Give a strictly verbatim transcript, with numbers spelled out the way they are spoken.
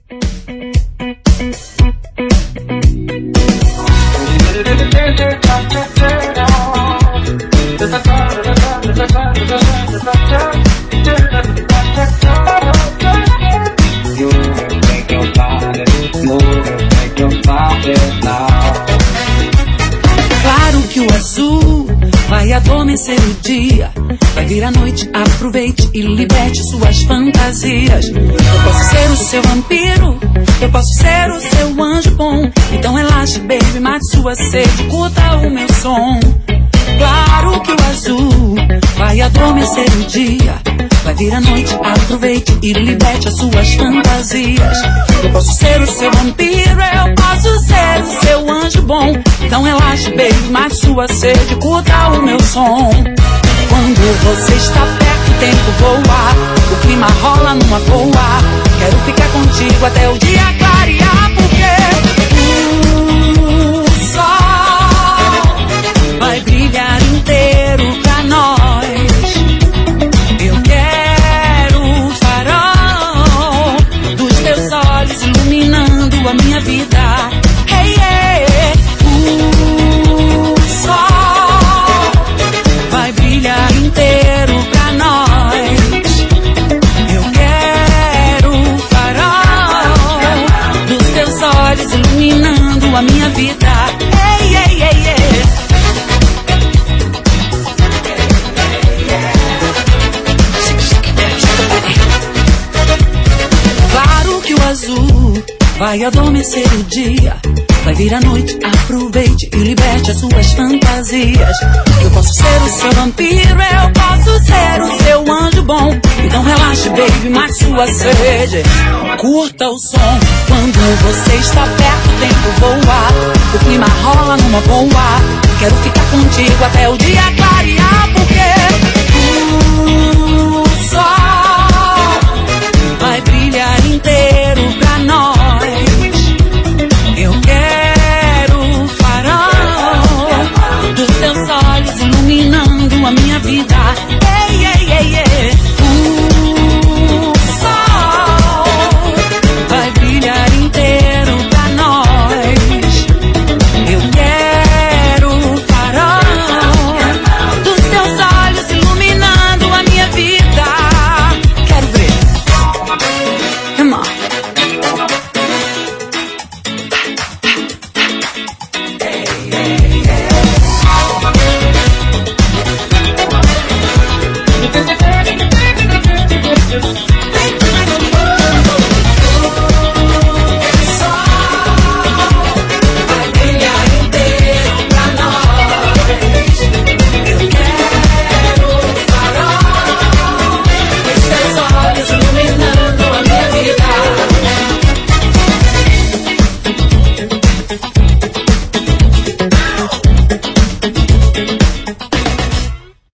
Claro que o azul vai adormecer o dia, vai vir a noite, aproveite e liberte suas fantasias. Eu posso ser o seu vampiro, eu posso ser o seu anjo bom. Então relaxe, baby, mate sua sede, curta o meu som. Claro que o azul vai adormecer o dia, vai vir a noite, aproveite e liberte as suas fantasias. Eu posso ser o seu vampiro, eu posso ser o seu anjo bom. Então relaxe, baby, mate sua sede, curta o meu som. Quando você está perto, o tempo voa, o clima rola numa boa. Quero ficar contigo até o dia clarear, porque o sol vai brilhar inteiro pra nós. Eu quero o farol dos teus olhos iluminando a minha vida. Hey, hey, o sol vai brilhar inteiro pra nós. Eu quero o farol dos teus olhos iluminando a minha vida. Hey, hey, hey, hey. Claro que o azul vai adormecer o dia, vai vir a noite, aproveite e liberte as suas fantasias. Eu posso ser o seu vampiro, eu posso ser o seu anjo bom. Então relaxe, baby, mate sua sede, curta o som. Quando você está perto, o tempo voa, o clima rola numa boa. Quero ficar contigo até o dia clarear, porque